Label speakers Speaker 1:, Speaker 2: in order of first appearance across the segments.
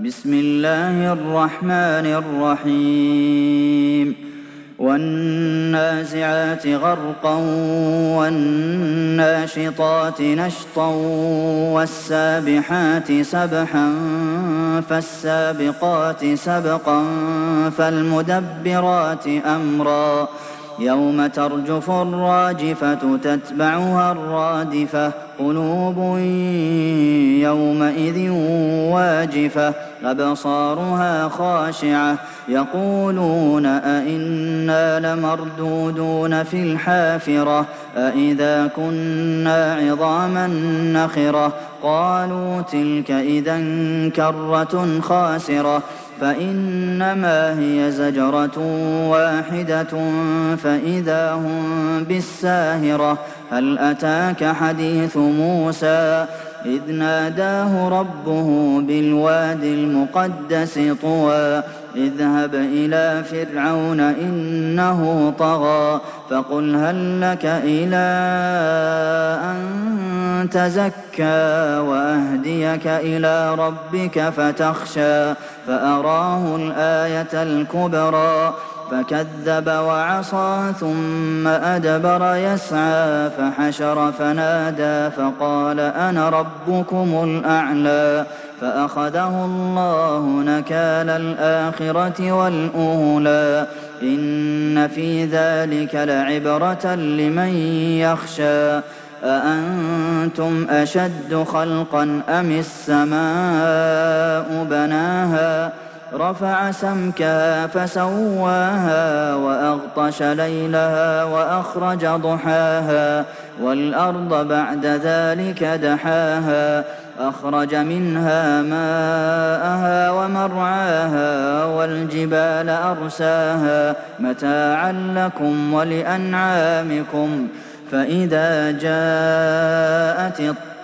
Speaker 1: بسم الله الرحمن الرحيم والنازعات غرقا والناشطات نشطا والسابحات سبحا فالسابقات سبقا فالمدبرات أمرا يوم ترجف الراجفة تتبعها الرادفة قلوب يومئذ واجفة أبصارها خاشعة يقولون أئنا لمردودون في الحافرة أئذا كنا عظاما نخرة قالوا تلك إذا كرة خاسرة فإنما هي زجرة واحدة فإذا هم بالساهرة هل أتاك حديث موسى إذ ناداه ربه بالواد المقدس طوى اذهب إلى فرعون إنه طغى فقل هل لك إلى أن تزكى وأهديك إلى ربك فتخشى فأراه الآية الكبرى فكذب وعصى ثم أدبر يسعى فحشر فنادى فقال أنا ربكم الأعلى فأخذه الله نكال الآخرة والأولى إن في ذلك لعبرة لمن يخشى أأنتم أشد خلقا أم السماء بناها رفع سمكها فسواها وأغطش ليلها وأخرج ضحاها والأرض بعد ذلك دحاها أخرج منها ماءها ومرعاها والجبال أرساها متاعا لكم ولأنعامكم فإذا جاءت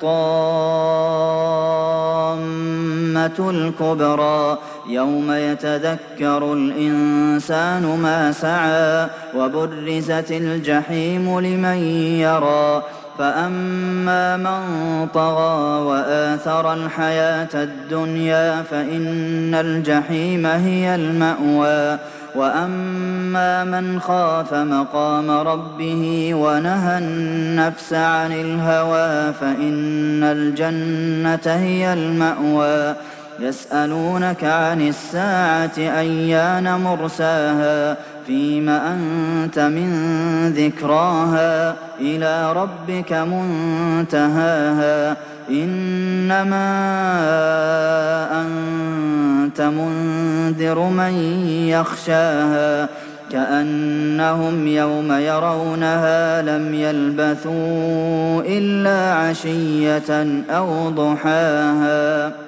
Speaker 1: الطامة الكبرى يوم يتذكر الإنسان ما سعى وبرزت الجحيم لمن يرى فأما من طغى وآثر الحياة الدنيا فإن الجحيم هي المأوى وأما من خاف مقام ربه ونهى النفس عن الهوى فإن الجنة هي المأوى يسألونك عن الساعة أيان مرساها فيم أنت من ذكراها إلى ربك منتهاها إنما أنت منذر من يخشاها كأنهم يوم يرونها لم يلبثوا إلا عشية أو ضحاها